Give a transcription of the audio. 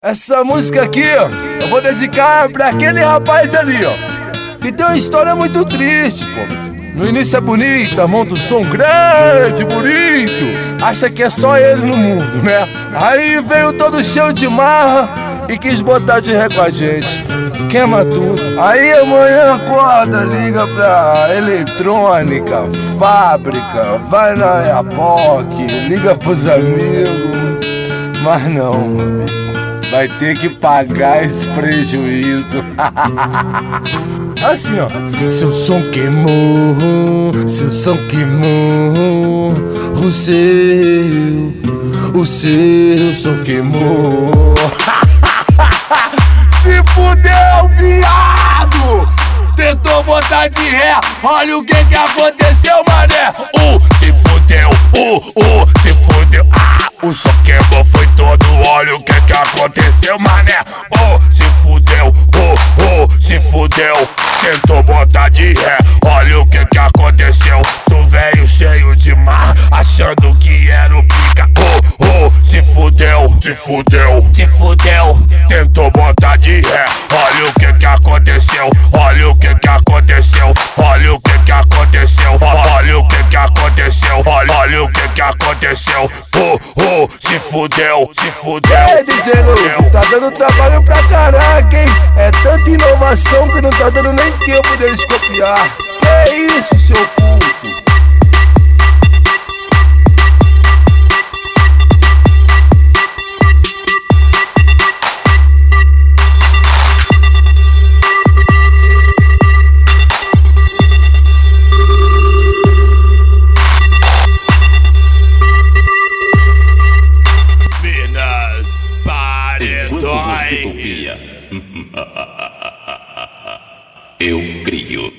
Essa música aqui, ó, eu vou dedicar pra aquele rapaz ali, ó, que tem uma história muito triste, pô. No início é bonita, monta um som grande, bonito, acha que é só ele no mundo, né? Aí veio todo cheio de marra e quis botar de ré com a gente, queima tudo. Aí amanhã acorda, liga pra eletrônica, fábrica, vai na Iapoc, liga pros amigos, mas não, meu amigo, vai ter que pagar esse prejuízo. Assim, ó. Seu som queimou, seu som queimou, o seu som queimou. Se fudeu, viado! Tentou botar de ré, olha o que aconteceu, mané. Se fudeu, se fudeu. O som queimou, foi todo, olha o que aconteceu, mané. Se fudeu, se fudeu. Tentou botar de ré, olha o que aconteceu. Tu veio cheio de mar, achando que era o pica. Se fudeu, se fudeu, se fudeu. Tentou botar de ré, olha o que aconteceu. Olha o que aconteceu, olha o que aconteceu. Olha o que aconteceu, olha o que aconteceu. Se fudeu, se fudeu. Ei, DJ Lu, tá dando trabalho pra caraca, hein? É tanta inovação que não tá dando nem tempo deles copiar. Que isso, seu puto? Enquanto você copia, eu crio.